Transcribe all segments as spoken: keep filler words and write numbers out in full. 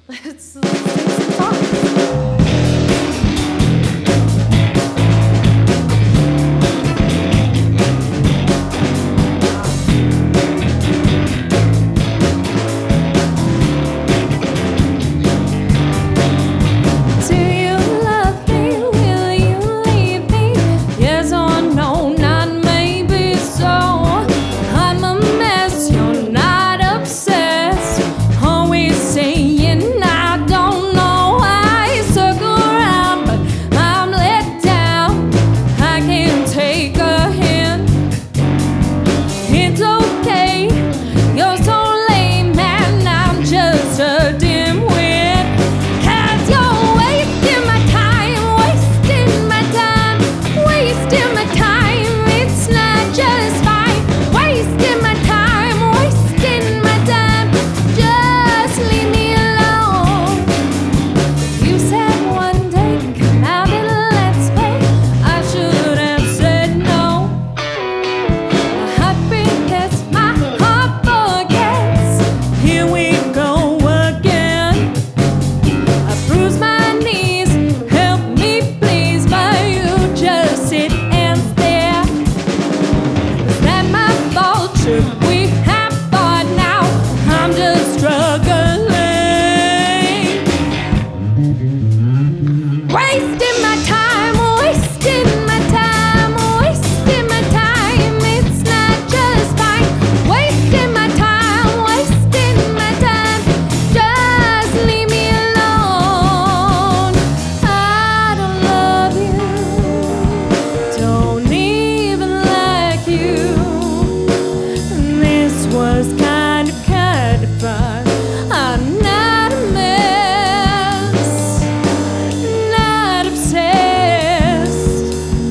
Let's, let's sing some songs. We have fought now, I'm just struggling, wasting my time, wasting my time, wasting my time. It's not just fine, wasting my time, wasting my time. Just leave me alone. I don't love you, don't even like you. Was kind of, kind of fun. I'm not a mess, not obsessed.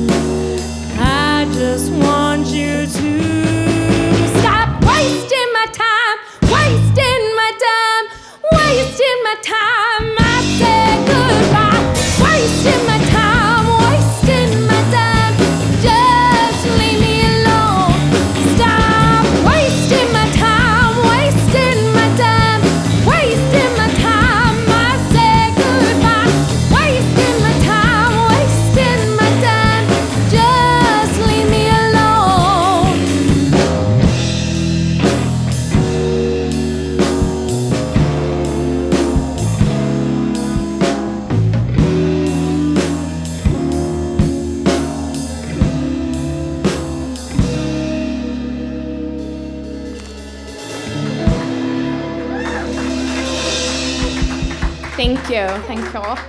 I just want you to stop wasting my time, wasting my time, wasting my time. I said goodbye, wasting my time, wasting my time. Just leave me alone. Stop wasting my time, wasting my time, wasting my time. I say goodbye, wasting my time, wasting my time. Just leave me alone. Thank you. Thank you all.